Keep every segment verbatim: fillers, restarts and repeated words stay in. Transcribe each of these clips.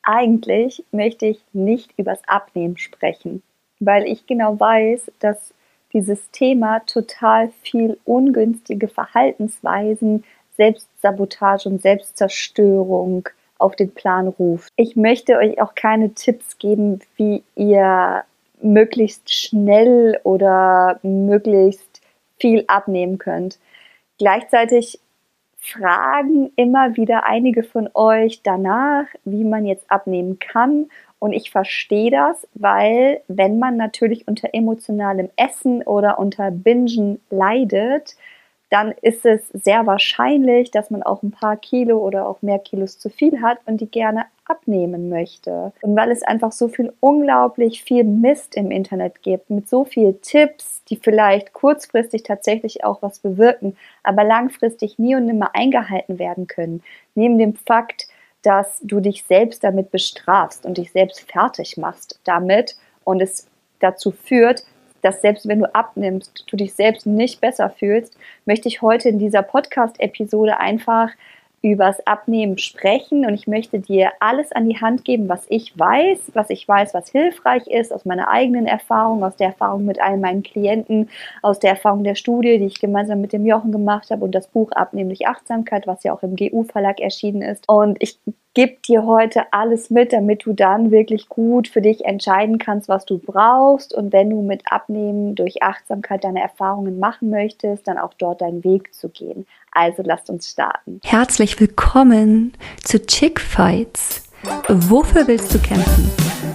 Eigentlich möchte ich nicht übers Abnehmen sprechen, weil ich genau weiß, dass dieses Thema total viel ungünstige Verhaltensweisen, Selbstsabotage und Selbstzerstörung auf den Plan ruft. Ich möchte euch auch keine Tipps geben, wie ihr möglichst schnell oder möglichst viel abnehmen könnt. Gleichzeitig fragen immer wieder einige von euch danach, wie man jetzt abnehmen kann. Und ich verstehe das, weil wenn man natürlich unter emotionalem Essen oder unter Bingen leidet, dann ist es sehr wahrscheinlich, dass man auch ein paar Kilo oder auch mehr Kilos zu viel hat und die gerne abnehmen möchte. Und weil es einfach so viel unglaublich viel Mist im Internet gibt, mit so vielen Tipps, die vielleicht kurzfristig tatsächlich auch was bewirken, aber langfristig nie und nimmer eingehalten werden können. Neben dem Fakt, dass du dich selbst damit bestrafst und dich selbst fertig machst damit und es dazu führt, dass selbst wenn du abnimmst, du dich selbst nicht besser fühlst, möchte ich heute in dieser Podcast-Episode einfach übers Abnehmen sprechen und ich möchte dir alles an die Hand geben, was ich weiß, was ich weiß, was hilfreich ist, aus meiner eigenen Erfahrung, aus der Erfahrung mit all meinen Klienten, aus der Erfahrung der Studie, die ich gemeinsam mit dem Jochen gemacht habe und das Buch Abnehmen durch Achtsamkeit, was ja auch im G U-Verlag erschienen ist. Und ich gebe dir heute alles mit, damit du dann wirklich gut für dich entscheiden kannst, was du brauchst und wenn du mit Abnehmen durch Achtsamkeit deine Erfahrungen machen möchtest, dann auch dort deinen Weg zu gehen. Also lasst uns starten. Herzlich willkommen zu Chick Fights. Wofür willst du kämpfen?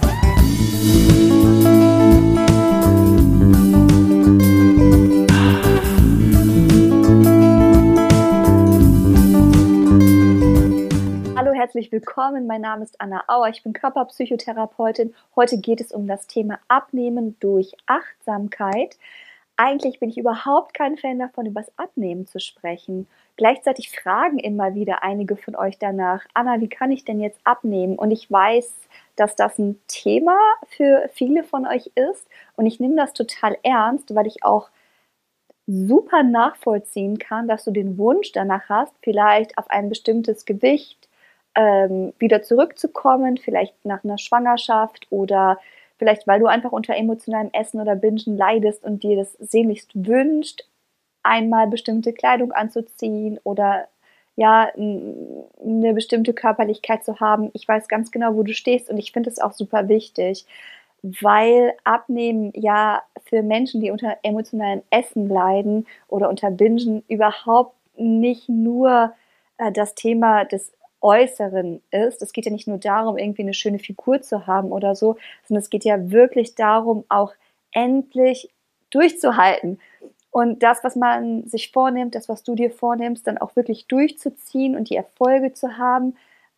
Hallo, herzlich willkommen. Mein Name ist Anna Auer. Ich bin Körperpsychotherapeutin. Heute geht es um das Thema Abnehmen durch Achtsamkeit. Eigentlich bin ich überhaupt kein Fan davon, über das Abnehmen zu sprechen. Gleichzeitig fragen immer wieder einige von euch danach, Anna, wie kann ich denn jetzt abnehmen? Und ich weiß, dass das ein Thema für viele von euch ist. Und ich nehme das total ernst, weil ich auch super nachvollziehen kann, dass du den Wunsch danach hast, vielleicht auf ein bestimmtes Gewicht ähm, wieder zurückzukommen, vielleicht nach einer Schwangerschaft oder vielleicht, weil du einfach unter emotionalem Essen oder Bingen leidest und dir das sehnlichst wünscht, einmal bestimmte Kleidung anzuziehen oder ja, eine bestimmte Körperlichkeit zu haben. Ich weiß ganz genau, wo du stehst und ich finde es auch super wichtig, weil Abnehmen ja für Menschen, die unter emotionalem Essen leiden oder unter Bingen überhaupt nicht nur äh, das Thema des Äußeren ist. Es geht ja nicht nur darum, irgendwie eine schöne Figur zu haben oder so, sondern es geht ja wirklich darum, auch endlich durchzuhalten. Und das, was man sich vornimmt, das, was du dir vornimmst, dann auch wirklich durchzuziehen und die Erfolge zu haben,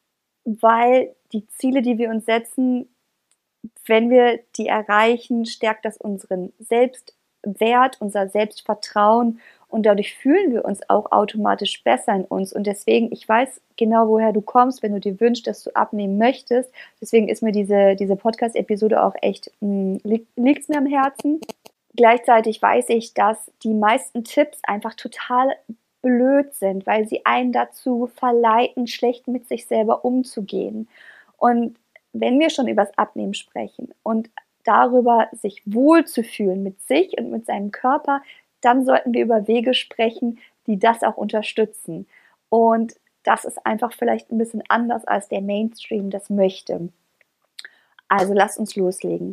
weil die Ziele, die wir uns setzen, wenn wir die erreichen, stärkt das unseren Selbstwert, unser Selbstvertrauen und dadurch fühlen wir uns auch automatisch besser in uns. Und deswegen, ich weiß genau, woher du kommst, wenn du dir wünschst, dass du abnehmen möchtest. Deswegen ist mir diese, diese Podcast-Episode auch echt, mh, liegt es mir am Herzen. Gleichzeitig weiß ich, dass die meisten Tipps einfach total blöd sind, weil sie einen dazu verleiten, schlecht mit sich selber umzugehen. Und wenn wir schon über das Abnehmen sprechen und darüber, sich wohlzufühlen mit sich und mit seinem Körper, dann sollten wir über Wege sprechen, die das auch unterstützen. Und das ist einfach vielleicht ein bisschen anders, als der Mainstream das möchte. Also lasst uns loslegen.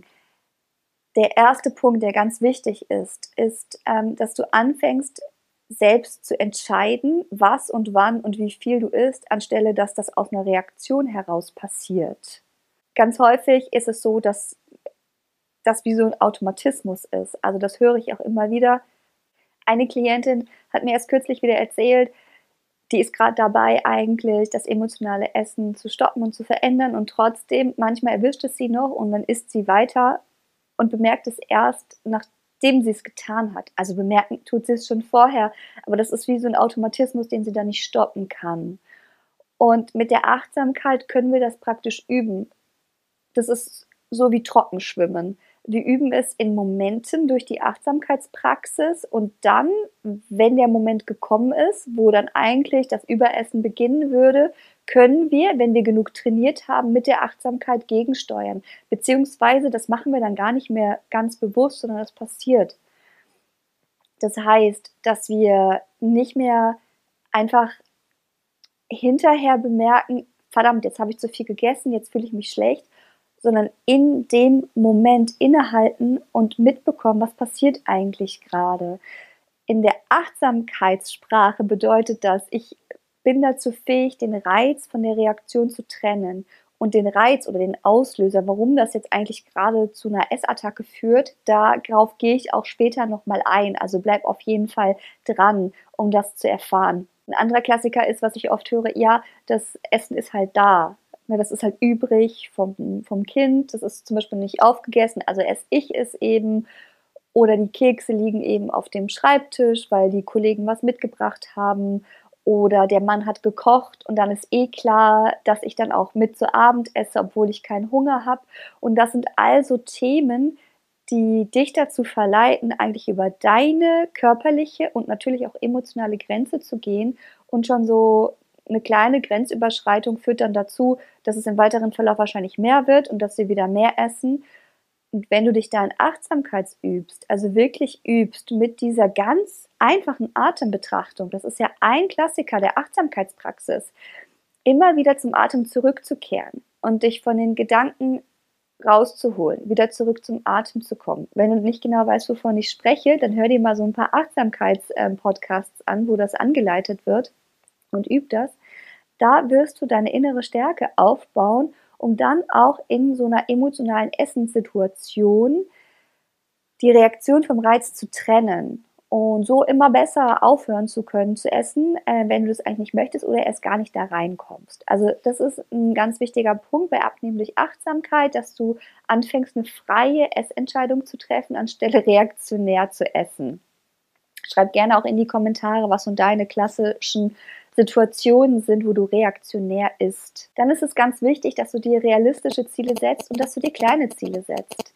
Der erste Punkt, der ganz wichtig ist, ist, ähm, dass du anfängst, selbst zu entscheiden, was und wann und wie viel du isst, anstelle, dass das aus einer Reaktion heraus passiert. Ganz häufig ist es so, dass das wie so ein Automatismus ist. Also das höre ich auch immer wieder. Eine Klientin hat mir erst kürzlich wieder erzählt, die ist gerade dabei, eigentlich das emotionale Essen zu stoppen und zu verändern und trotzdem, manchmal erwischt es sie noch und dann isst sie weiter und bemerkt es erst, nachdem sie es getan hat. Also bemerken tut sie es schon vorher, aber das ist wie so ein Automatismus, den sie dann nicht stoppen kann. Und mit der Achtsamkeit können wir das praktisch üben. Das ist so wie Trockenschwimmen. Wir üben es in Momenten durch die Achtsamkeitspraxis und dann, wenn der Moment gekommen ist, wo dann eigentlich das Überessen beginnen würde, können wir, wenn wir genug trainiert haben, mit der Achtsamkeit gegensteuern. Beziehungsweise, das machen wir dann gar nicht mehr ganz bewusst, sondern das passiert. Das heißt, dass wir nicht mehr einfach hinterher bemerken, verdammt, jetzt habe ich zu viel gegessen, jetzt fühle ich mich schlecht, sondern in dem Moment innehalten und mitbekommen, was passiert eigentlich gerade. In der Achtsamkeitssprache bedeutet das, ich bin dazu fähig, den Reiz von der Reaktion zu trennen und den Reiz oder den Auslöser, warum das jetzt eigentlich gerade zu einer Essattacke führt, darauf gehe ich auch später nochmal ein. Also bleib auf jeden Fall dran, um das zu erfahren. Ein anderer Klassiker ist, was ich oft höre, ja, das Essen ist halt da. Das ist halt übrig vom, vom Kind, das ist zum Beispiel nicht aufgegessen, also esse ich es eben. Oder die Kekse liegen eben auf dem Schreibtisch, weil die Kollegen was mitgebracht haben. Oder der Mann hat gekocht und dann ist eh klar, dass ich dann auch mit zu Abend esse, obwohl ich keinen Hunger habe. Und das sind also Themen, die dich dazu verleiten, eigentlich über deine körperliche und natürlich auch emotionale Grenze zu gehen und schon so eine kleine Grenzüberschreitung führt dann dazu, dass es im weiteren Verlauf wahrscheinlich mehr wird und dass wir wieder mehr essen. Und wenn du dich da in Achtsamkeit übst, also wirklich übst mit dieser ganz einfachen Atembetrachtung, das ist ja ein Klassiker der Achtsamkeitspraxis, immer wieder zum Atem zurückzukehren und dich von den Gedanken rauszuholen, wieder zurück zum Atem zu kommen. Wenn du nicht genau weißt, wovon ich spreche, dann hör dir mal so ein paar Achtsamkeits-Podcasts an, wo das angeleitet wird. Und üb das, da wirst du deine innere Stärke aufbauen, um dann auch in so einer emotionalen Essenssituation die Reaktion vom Reiz zu trennen und so immer besser aufhören zu können zu essen, äh, wenn du das eigentlich nicht möchtest oder erst gar nicht da reinkommst. Also das ist ein ganz wichtiger Punkt bei Abnehmen durch Achtsamkeit, dass du anfängst, eine freie Essentscheidung zu treffen, anstelle reaktionär zu essen. Schreib gerne auch in die Kommentare, was so deine klassischen Situationen sind, wo du reaktionär isst. Dann ist es ganz wichtig, dass du dir realistische Ziele setzt und dass du dir kleine Ziele setzt.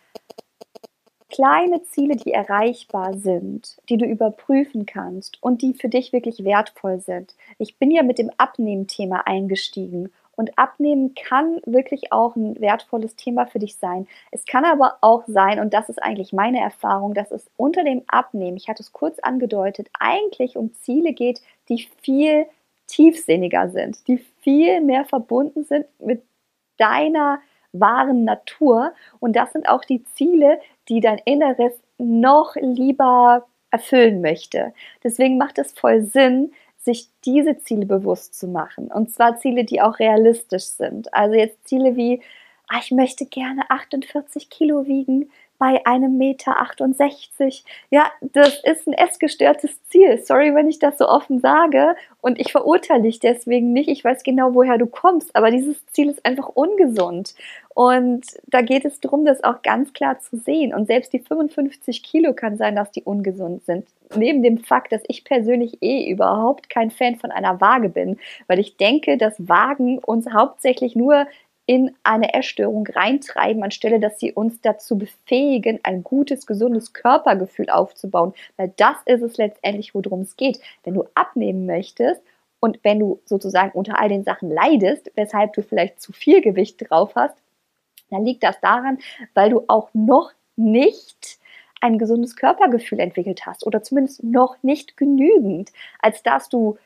Kleine Ziele, die erreichbar sind, die du überprüfen kannst und die für dich wirklich wertvoll sind. Ich bin ja mit dem Abnehmen-Thema eingestiegen. Und Abnehmen kann wirklich auch ein wertvolles Thema für dich sein. Es kann aber auch sein, und das ist eigentlich meine Erfahrung, dass es unter dem Abnehmen, ich hatte es kurz angedeutet, eigentlich um Ziele geht, die viel tiefsinniger sind, die viel mehr verbunden sind mit deiner wahren Natur. Und das sind auch die Ziele, die dein Inneres noch lieber erfüllen möchte. Deswegen macht es voll Sinn, sich diese Ziele bewusst zu machen. Und zwar Ziele, die auch realistisch sind. Also jetzt Ziele wie, ah, ich möchte gerne achtundvierzig Kilo wiegen bei einem Meter achtundsechzig. Ja, das ist ein essgestörtes Ziel. Sorry, wenn ich das so offen sage. Und ich verurteile dich deswegen nicht. Ich weiß genau, woher du kommst. Aber dieses Ziel ist einfach ungesund. Und da geht es darum, das auch ganz klar zu sehen. Und selbst die fünfundfünfzig Kilo kann sein, dass die ungesund sind. Neben dem Fakt, dass ich persönlich eh überhaupt kein Fan von einer Waage bin, weil ich denke, dass Waagen uns hauptsächlich nur in eine Essstörung reintreiben, anstelle dass sie uns dazu befähigen, ein gutes, gesundes Körpergefühl aufzubauen. Weil das ist es letztendlich, worum es geht. Wenn du abnehmen möchtest und wenn du sozusagen unter all den Sachen leidest, weshalb du vielleicht zu viel Gewicht drauf hast, dann liegt das daran, weil du auch noch nicht ein gesundes Körpergefühl entwickelt hast oder zumindest noch nicht genügend, als dass du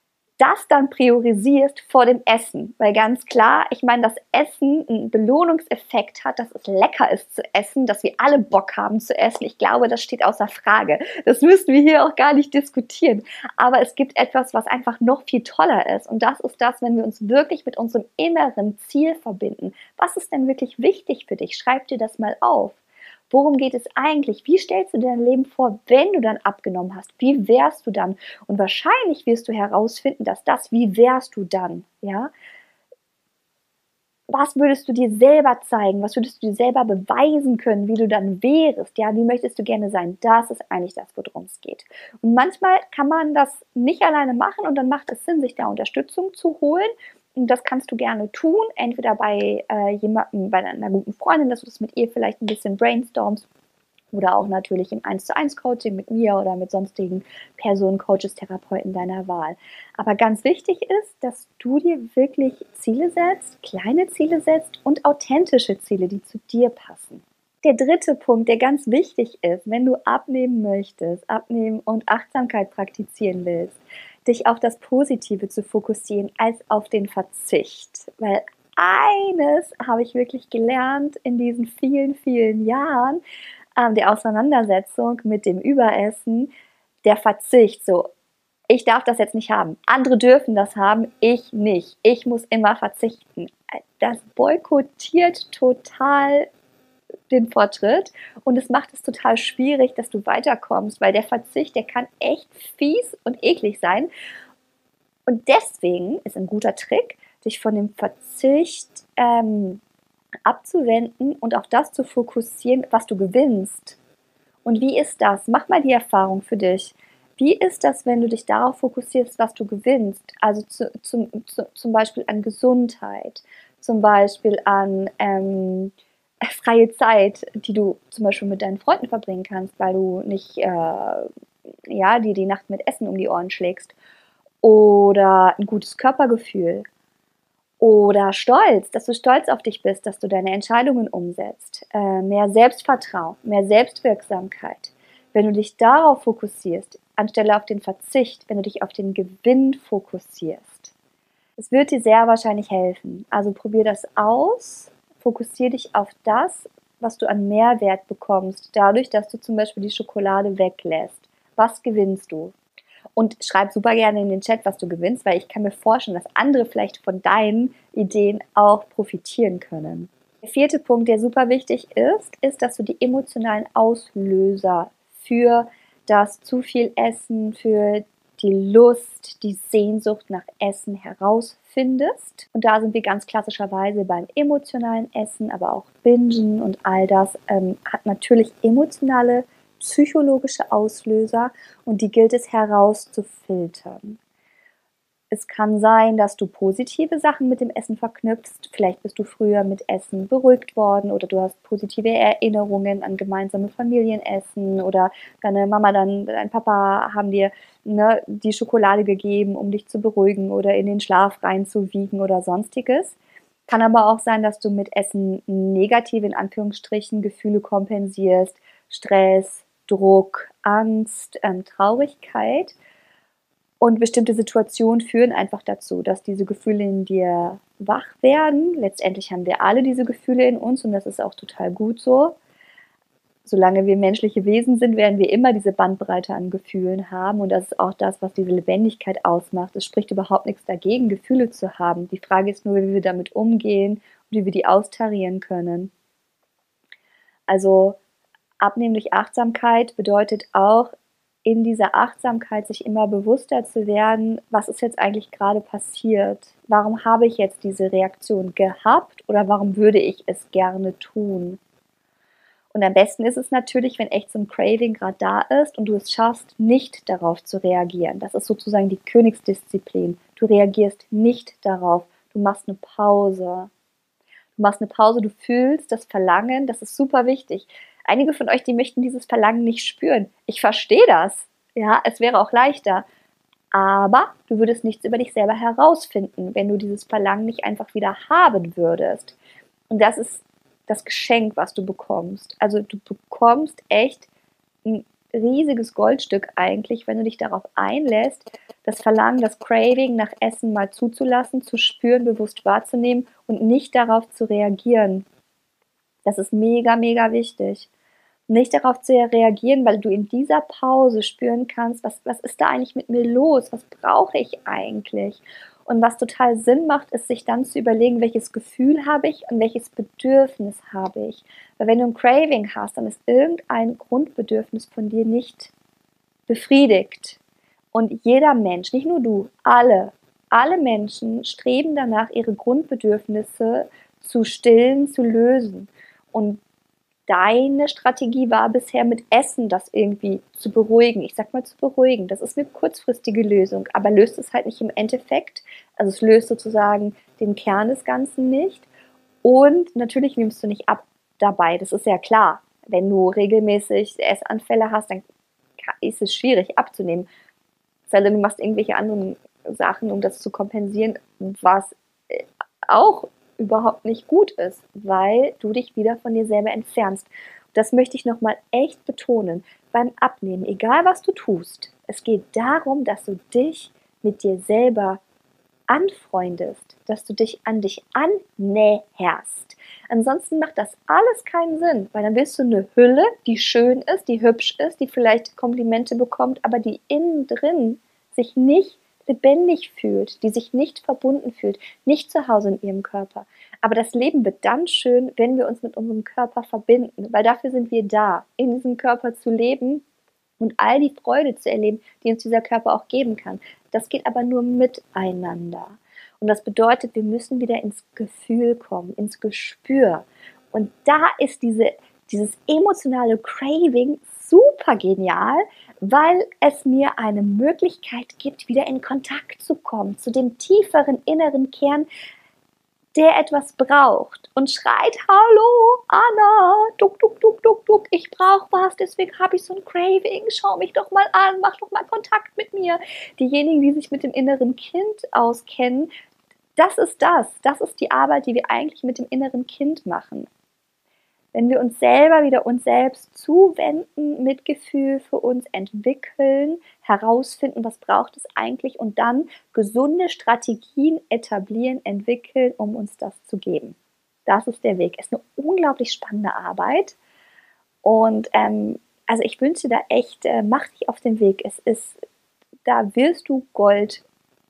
das dann priorisierst vor dem Essen. Weil ganz klar, ich meine, dass Essen einen Belohnungseffekt hat, dass es lecker ist zu essen, dass wir alle Bock haben zu essen. Ich glaube, das steht außer Frage. Das müssen wir hier auch gar nicht diskutieren. Aber es gibt etwas, was einfach noch viel toller ist. Und das ist das, wenn wir uns wirklich mit unserem inneren Ziel verbinden. Was ist denn wirklich wichtig für dich? Schreib dir das mal auf. Worum geht es eigentlich? Wie stellst du dir dein Leben vor, wenn du dann abgenommen hast? Wie wärst du dann? Und wahrscheinlich wirst du herausfinden, dass das, wie wärst du dann? Ja? Was würdest du dir selber zeigen? Was würdest du dir selber beweisen können, wie du dann wärst? Ja, wie möchtest du gerne sein? Das ist eigentlich das, worum es geht. Und manchmal kann man das nicht alleine machen und dann macht es Sinn, sich da Unterstützung zu holen. Und das kannst du gerne tun, entweder bei äh, jemandem, bei einer guten Freundin, dass du das mit ihr vielleicht ein bisschen brainstormst, oder auch natürlich im eins zu eins Coaching mit mir oder mit sonstigen Personen, Coaches, Therapeuten deiner Wahl. Aber ganz wichtig ist, dass du dir wirklich Ziele setzt, kleine Ziele setzt und authentische Ziele, die zu dir passen. Der dritte Punkt, der ganz wichtig ist, wenn du abnehmen möchtest, abnehmen und Achtsamkeit praktizieren willst, dich auf das Positive zu fokussieren als auf den Verzicht. Weil eines habe ich wirklich gelernt in diesen vielen, vielen Jahren, ähm, der Auseinandersetzung mit dem Überessen, der Verzicht. So, ich darf das jetzt nicht haben. Andere dürfen das haben, ich nicht. Ich muss immer verzichten. Das boykottiert total den Fortschritt und es macht es total schwierig, dass du weiterkommst, weil der Verzicht, der kann echt fies und eklig sein. Und deswegen ist ein guter Trick, dich von dem Verzicht ähm, abzuwenden und auf das zu fokussieren, was du gewinnst. Und wie ist das? Mach mal die Erfahrung für dich. Wie ist das, wenn du dich darauf fokussierst, was du gewinnst? Also zu, zu, zu, zum Beispiel an Gesundheit, zum Beispiel an ähm, freie Zeit, die du zum Beispiel mit deinen Freunden verbringen kannst, weil du nicht äh, ja, dir die Nacht mit Essen um die Ohren schlägst. Oder ein gutes Körpergefühl. Oder Stolz, dass du stolz auf dich bist, dass du deine Entscheidungen umsetzt. Äh, mehr Selbstvertrauen, mehr Selbstwirksamkeit. Wenn du dich darauf fokussierst, anstelle auf den Verzicht, wenn du dich auf den Gewinn fokussierst. Es wird dir sehr wahrscheinlich helfen. Also probier das aus, fokussiere dich auf das, was du an Mehrwert bekommst, dadurch, dass du zum Beispiel die Schokolade weglässt. Was gewinnst du? Und schreib super gerne in den Chat, was du gewinnst, weil ich kann mir vorstellen, dass andere vielleicht von deinen Ideen auch profitieren können. Der vierte Punkt, der super wichtig ist, ist, dass du die emotionalen Auslöser für das zu viel Essen, für die Lust, die Sehnsucht nach Essen herausfindest. Und da sind wir ganz klassischerweise beim emotionalen Essen, aber auch Bingen und all das ähm, hat natürlich emotionale psychologische Auslöser und die gilt es herauszufiltern. Es kann sein, dass du positive Sachen mit dem Essen verknüpfst. Vielleicht bist du früher mit Essen beruhigt worden oder du hast positive Erinnerungen an gemeinsame Familienessen oder deine Mama, dann dein Papa haben dir ne, die Schokolade gegeben, um dich zu beruhigen oder in den Schlaf reinzuwiegen oder sonstiges. Kann aber auch sein, dass du mit Essen negative, in Anführungsstrichen, Gefühle kompensierst, Stress, Druck, Angst, ähm, Traurigkeit. Und bestimmte Situationen führen einfach dazu, dass diese Gefühle in dir wach werden. Letztendlich haben wir alle diese Gefühle in uns und das ist auch total gut so. Solange wir menschliche Wesen sind, werden wir immer diese Bandbreite an Gefühlen haben und das ist auch das, was diese Lebendigkeit ausmacht. Es spricht überhaupt nichts dagegen, Gefühle zu haben. Die Frage ist nur, wie wir damit umgehen und wie wir die austarieren können. Also Abnehmen durch Achtsamkeit bedeutet auch, in dieser Achtsamkeit sich immer bewusster zu werden, was ist jetzt eigentlich gerade passiert? Warum habe ich jetzt diese Reaktion gehabt oder warum würde ich es gerne tun? Und am besten ist es natürlich, wenn echt so ein Craving gerade da ist und du es schaffst, nicht darauf zu reagieren. Das ist sozusagen die Königsdisziplin. Du reagierst nicht darauf, du machst eine Pause. Du machst eine Pause, du fühlst das Verlangen, das ist super wichtig. Einige von euch, die möchten dieses Verlangen nicht spüren. Ich verstehe das. Ja, es wäre auch leichter. Aber du würdest nichts über dich selber herausfinden, wenn du dieses Verlangen nicht einfach wieder haben würdest. Und das ist das Geschenk, was du bekommst. Also du bekommst echt ein riesiges Goldstück eigentlich, wenn du dich darauf einlässt, das Verlangen, das Craving nach Essen mal zuzulassen, zu spüren, bewusst wahrzunehmen und nicht darauf zu reagieren. Das ist mega, mega wichtig. Nicht darauf zu reagieren, weil du in dieser Pause spüren kannst, was, was ist da eigentlich mit mir los? Was brauche ich eigentlich? Und was total Sinn macht, ist, sich dann zu überlegen, welches Gefühl habe ich und welches Bedürfnis habe ich. Weil wenn du ein Craving hast, dann ist irgendein Grundbedürfnis von dir nicht befriedigt. Und jeder Mensch, nicht nur du, alle, alle Menschen streben danach, ihre Grundbedürfnisse zu stillen, zu lösen. Und deine Strategie war bisher mit Essen, das irgendwie zu beruhigen. Ich sag mal zu beruhigen. Das ist eine kurzfristige Lösung, aber löst es halt nicht im Endeffekt. Also es löst sozusagen den Kern des Ganzen nicht. Und natürlich nimmst du nicht ab dabei. Das ist ja klar. Wenn du regelmäßig Essanfälle hast, dann ist es schwierig abzunehmen. Sei denn, du machst irgendwelche anderen Sachen, um das zu kompensieren, was auch überhaupt nicht gut ist, weil du dich wieder von dir selber entfernst. Das möchte ich nochmal echt betonen. Beim Abnehmen, egal was du tust, es geht darum, dass du dich mit dir selber anfreundest, dass du dich an dich annäherst. Ansonsten macht das alles keinen Sinn, weil dann bist du eine Hülle, die schön ist, die hübsch ist, die vielleicht Komplimente bekommt, aber die innen drin sich nicht lebendig fühlt, die sich nicht verbunden fühlt, nicht zu Hause in ihrem Körper. Aber das Leben wird dann schön, wenn wir uns mit unserem Körper verbinden, weil dafür sind wir da, in diesem Körper zu leben und all die Freude zu erleben, die uns dieser Körper auch geben kann. Das geht aber nur miteinander. Und das bedeutet, wir müssen wieder ins Gefühl kommen, ins Gespür. Und da ist diese, dieses emotionale Craving super genial, weil es mir eine Möglichkeit gibt, wieder in Kontakt zu kommen, zu dem tieferen inneren Kern, der etwas braucht und schreit, hallo, Anna, duck, duck, duck, duck, duck, ich brauche was, deswegen habe ich so ein Craving, schau mich doch mal an, mach doch mal Kontakt mit mir. Diejenigen, die sich mit dem inneren Kind auskennen, das ist das, das ist die Arbeit, die wir eigentlich mit dem inneren Kind machen. Wenn wir uns selber wieder uns selbst zuwenden, Mitgefühl für uns entwickeln, herausfinden, was braucht es eigentlich und dann gesunde Strategien etablieren, entwickeln, um uns das zu geben. Das ist der Weg. Es ist eine unglaublich spannende Arbeit und ähm, also ich wünsche da echt, äh, mach dich auf den Weg. Es ist, da wirst du Gold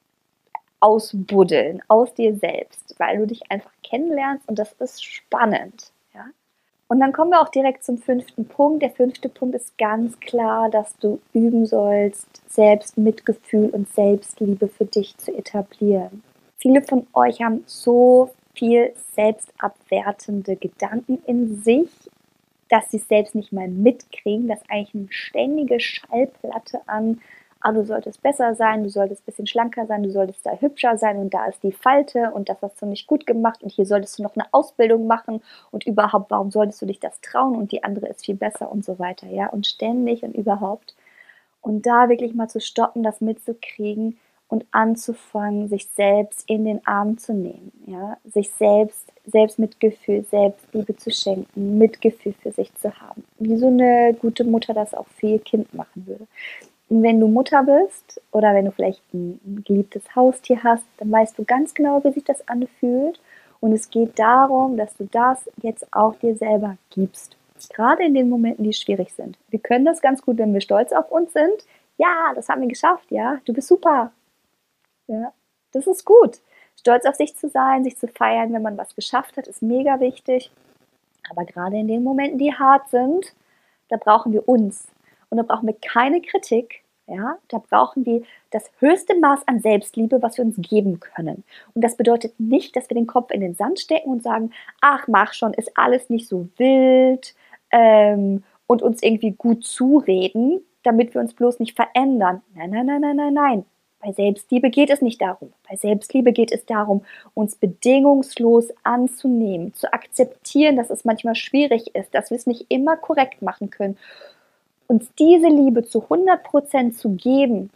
ausbuddeln aus dir selbst, weil du dich einfach kennenlernst und das ist spannend. Ja? Und dann kommen wir auch direkt zum fünften Punkt. Der fünfte Punkt ist ganz klar, dass du üben sollst, Selbstmitgefühl und Selbstliebe für dich zu etablieren. Viele von euch haben so viel selbstabwertende Gedanken in sich, dass sie es selbst nicht mal mitkriegen. Das ist eigentlich eine ständige Schallplatte an, ah, du solltest besser sein, du solltest ein bisschen schlanker sein, du solltest da hübscher sein und da ist die Falte und das hast du nicht gut gemacht und hier solltest du noch eine Ausbildung machen und überhaupt, warum solltest du dich das trauen und die andere ist viel besser und so weiter, ja, und ständig und überhaupt. Und da wirklich mal zu stoppen, das mitzukriegen und anzufangen, sich selbst in den Arm zu nehmen, ja, sich selbst, Selbstmitgefühl, Selbstliebe zu schenken, Mitgefühl für sich zu haben, wie so eine gute Mutter das auch für ihr Kind machen würde. Und wenn du Mutter bist oder wenn du vielleicht ein, ein geliebtes Haustier hast, dann weißt du ganz genau, wie sich das anfühlt. Und es geht darum, dass du das jetzt auch dir selber gibst. Gerade in den Momenten, die schwierig sind. Wir können das ganz gut, wenn wir stolz auf uns sind. Ja, das haben wir geschafft, ja, du bist super. Ja, das ist gut. Stolz auf sich zu sein, sich zu feiern, wenn man was geschafft hat, ist mega wichtig. Aber gerade in den Momenten, die hart sind, da brauchen wir uns. Und da brauchen wir keine Kritik, ja, da brauchen wir das höchste Maß an Selbstliebe, was wir uns geben können. Und das bedeutet nicht, dass wir den Kopf in den Sand stecken und sagen, ach, mach schon, ist alles nicht so wild ähm, und uns irgendwie gut zureden, damit wir uns bloß nicht verändern. Nein, nein, nein, nein, nein, nein. Bei Selbstliebe geht es nicht darum. Bei Selbstliebe geht es darum, uns bedingungslos anzunehmen, zu akzeptieren, dass es manchmal schwierig ist, dass wir es nicht immer korrekt machen können. Uns diese Liebe zu hundert Prozent zu geben,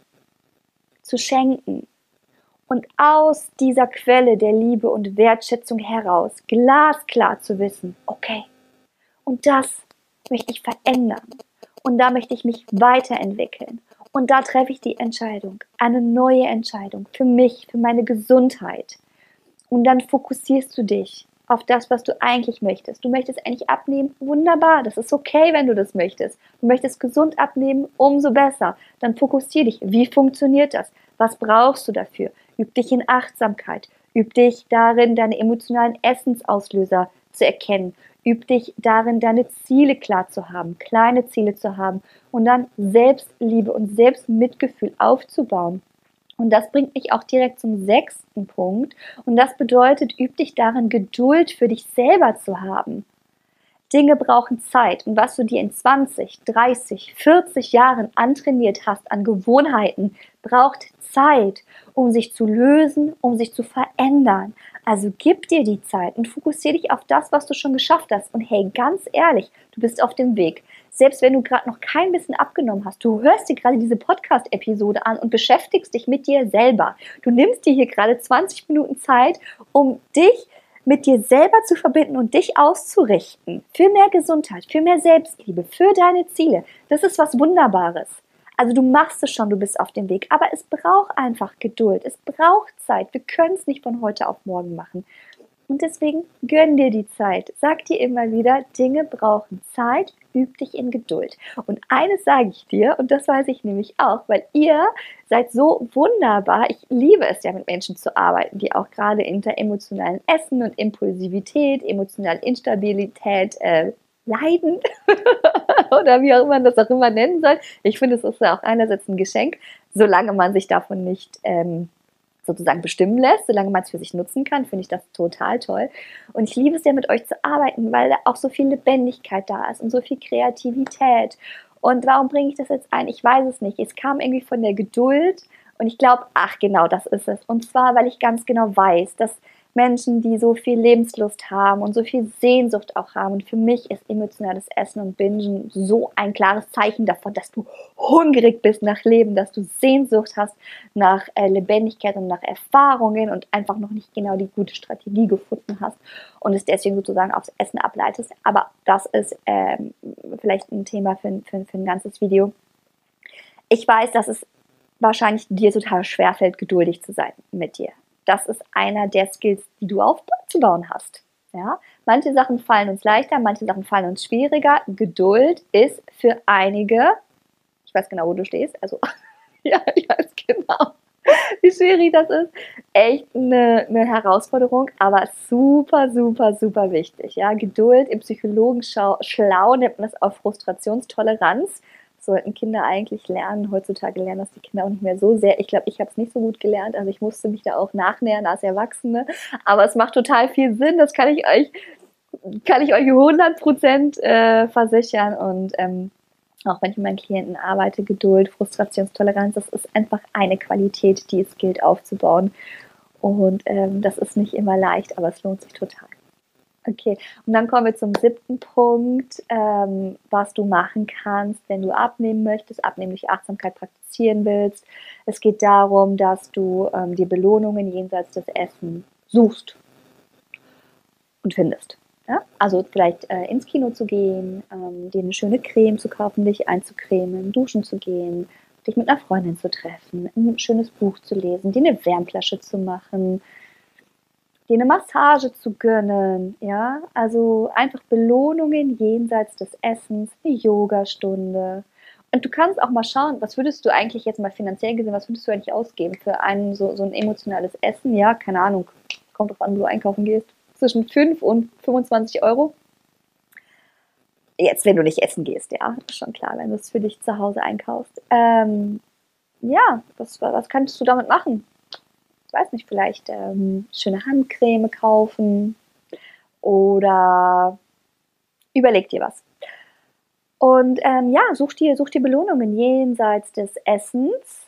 zu schenken und aus dieser Quelle der Liebe und Wertschätzung heraus glasklar zu wissen, okay, und das möchte ich verändern und da möchte ich mich weiterentwickeln und da treffe ich die Entscheidung, eine neue Entscheidung für mich, für meine Gesundheit und dann fokussierst du dich auf das, was du eigentlich möchtest. Du möchtest eigentlich abnehmen, wunderbar, das ist okay, wenn du das möchtest. Du möchtest gesund abnehmen, umso besser. Dann fokussier dich. Wie funktioniert das? Was brauchst du dafür? Üb dich in Achtsamkeit. Üb dich darin, deine emotionalen Essensauslöser zu erkennen. Üb dich darin, deine Ziele klar zu haben, kleine Ziele zu haben und dann Selbstliebe und Selbstmitgefühl aufzubauen. Und das bringt mich auch direkt zum sechsten Punkt. Und das bedeutet, üb dich darin, Geduld für dich selber zu haben. Dinge brauchen Zeit und was du dir in zwanzig, dreißig, vierzig Jahren antrainiert hast an Gewohnheiten, braucht Zeit, um sich zu lösen, um sich zu verändern. Also gib dir die Zeit und fokussiere dich auf das, was du schon geschafft hast. Und hey, ganz ehrlich, du bist auf dem Weg. Selbst wenn du gerade noch kein bisschen abgenommen hast, du hörst dir gerade diese Podcast-Episode an und beschäftigst dich mit dir selber. Du nimmst dir hier gerade zwanzig Minuten Zeit, um dich mit dir selber zu verbinden und dich auszurichten. Für mehr Gesundheit, für mehr Selbstliebe, für deine Ziele. Das ist was Wunderbares. Also du machst es schon, du bist auf dem Weg, aber es braucht einfach Geduld, es braucht Zeit. Wir können es nicht von heute auf morgen machen. Und deswegen gönn dir die Zeit. Sag dir immer wieder, Dinge brauchen Zeit, üb dich in Geduld. Und eines sage ich dir, und das weiß ich nämlich auch, weil ihr seid so wunderbar. Ich liebe es ja, mit Menschen zu arbeiten, die auch gerade unter emotionalen Essen und Impulsivität, emotionalen Instabilität äh, leiden oder wie auch immer man das auch immer nennen soll. Ich finde, es ist ja auch einerseits ein Geschenk, solange man sich davon nicht ähm, sozusagen bestimmen lässt, solange man es für sich nutzen kann, finde ich das total toll. Und ich liebe es ja, mit euch zu arbeiten, weil da auch so viel Lebendigkeit da ist und so viel Kreativität. Und warum bringe ich das jetzt ein? Ich weiß es nicht. Es kam irgendwie von der Geduld und ich glaube, ach genau, das ist es. Und zwar, weil ich ganz genau weiß, dass Menschen, die so viel Lebenslust haben und so viel Sehnsucht auch haben. Und für mich ist emotionales Essen und Bingen so ein klares Zeichen davon, dass du hungrig bist nach Leben, dass du Sehnsucht hast nach äh, Lebendigkeit und nach Erfahrungen und einfach noch nicht genau die gute Strategie gefunden hast und es deswegen sozusagen aufs Essen ableitest. Aber das ist ähm, vielleicht ein Thema für, für, für ein ganzes Video. Ich weiß, dass es wahrscheinlich dir total schwerfällt, geduldig zu sein mit dir. Das ist einer der Skills, die du aufzubauen hast. Ja? Manche Sachen fallen uns leichter, manche Sachen fallen uns schwieriger. Geduld ist für einige, ich weiß genau, wo du stehst, also ja, ich weiß genau, wie schwierig das ist, echt eine, eine Herausforderung, aber super, super, super wichtig. Ja? Geduld im Psychologen schlau nennt man es auch Frustrationstoleranz. Sollten Kinder eigentlich lernen. Heutzutage lernen das die Kinder auch nicht mehr so sehr. Ich glaube, ich habe es nicht so gut gelernt. Also ich musste mich da auch nachnähern als Erwachsene. Aber es macht total viel Sinn. Das kann ich euch, kann ich euch hundert Prozent äh, versichern. Und ähm, auch wenn ich mit meinen Klienten arbeite, Geduld, Frustrationstoleranz, das ist einfach eine Qualität, die es gilt aufzubauen. Und ähm, das ist nicht immer leicht, aber es lohnt sich total. Okay, und dann kommen wir zum siebten Punkt, ähm, was du machen kannst, wenn du abnehmen möchtest, abnehmen durch Achtsamkeit praktizieren willst. Es geht darum, dass du ähm, die Belohnungen jenseits des Essens suchst und findest. Ja? Also vielleicht äh, ins Kino zu gehen, ähm, dir eine schöne Creme zu kaufen, dich einzucremen, duschen zu gehen, dich mit einer Freundin zu treffen, ein schönes Buch zu lesen, dir eine Wärmflasche zu machen, dir eine Massage zu gönnen, ja, also einfach Belohnungen jenseits des Essens, eine Yogastunde. Und du kannst auch mal schauen, was würdest du eigentlich jetzt mal finanziell gesehen, was würdest du eigentlich ausgeben für ein, so, so ein emotionales Essen, ja, keine Ahnung, kommt drauf an, wo du einkaufen gehst, zwischen fünf und fünfundzwanzig Euro. Jetzt, wenn du nicht essen gehst, ja, ist schon klar, wenn du es für dich zu Hause einkaufst. Ähm, ja, was, was kannst du damit machen? Ich weiß nicht, vielleicht ähm, schöne Handcreme kaufen oder überleg dir was. Und ähm, ja, such dir, such dir Belohnungen jenseits des Essens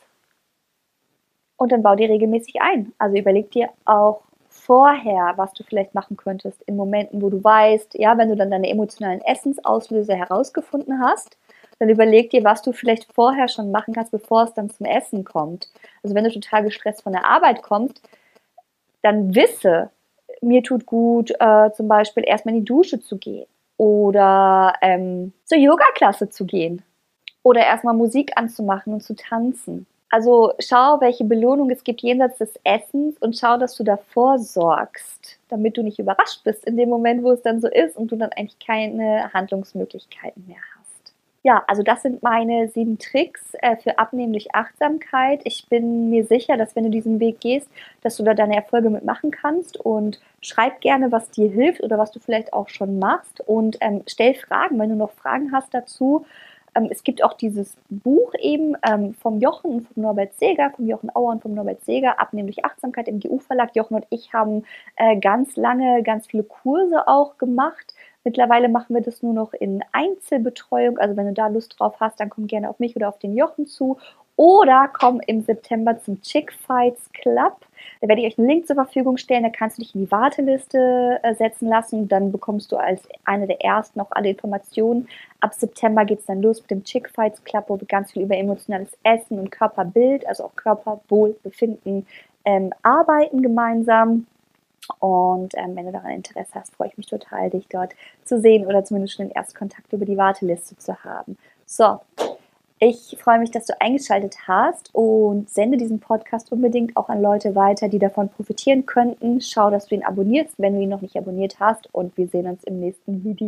und dann bau die regelmäßig ein. Also überleg dir auch vorher, was du vielleicht machen könntest in Momenten, wo du weißt, ja, wenn du dann deine emotionalen Essensauslöser herausgefunden hast, dann überleg dir, was du vielleicht vorher schon machen kannst, bevor es dann zum Essen kommt. Also wenn du total gestresst von der Arbeit kommst, dann wisse, mir tut gut, äh, zum Beispiel erstmal in die Dusche zu gehen oder ähm, zur Yoga-Klasse zu gehen oder erstmal Musik anzumachen und zu tanzen. Also schau, welche Belohnung es gibt jenseits des Essens und schau, dass du davor sorgst, damit du nicht überrascht bist in dem Moment, wo es dann so ist und du dann eigentlich keine Handlungsmöglichkeiten mehr hast. Ja, also das sind meine sieben Tricks äh, für Abnehmen durch Achtsamkeit. Ich bin mir sicher, dass wenn du diesen Weg gehst, dass du da deine Erfolge mitmachen kannst und schreib gerne, was dir hilft oder was du vielleicht auch schon machst und ähm, stell Fragen, wenn du noch Fragen hast dazu. Ähm, es gibt auch dieses Buch eben ähm, vom Jochen und vom Norbert Seger, vom Jochen Auer und vom Norbert Seger, Abnehmen durch Achtsamkeit im G U-Verlag. Jochen und ich haben äh, ganz lange, ganz viele Kurse auch gemacht, Mittlerweile machen wir das nur noch in Einzelbetreuung. Also wenn du da Lust drauf hast, dann komm gerne auf mich oder auf den Jochen zu. Oder komm im September zum Chick Fights Club. Da werde ich euch einen Link zur Verfügung stellen. Da kannst du dich in die Warteliste äh, setzen lassen. Dann bekommst du als eine der ersten auch alle Informationen. Ab September geht es dann los mit dem Chick Fights Club, wo wir ganz viel über emotionales Essen und Körperbild, also auch Körperwohlbefinden, ähm, arbeiten gemeinsam. Und ähm, wenn du daran Interesse hast, freue ich mich total, dich dort zu sehen oder zumindest schon den Erstkontakt über die Warteliste zu haben. So, ich freue mich, dass du eingeschaltet hast und sende diesen Podcast unbedingt auch an Leute weiter, die davon profitieren könnten. Schau, dass du ihn abonnierst, wenn du ihn noch nicht abonniert hast, und wir sehen uns im nächsten Video.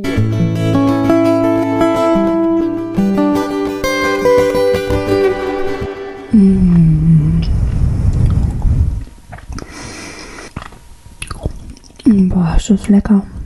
Mm. Boah, ist das lecker.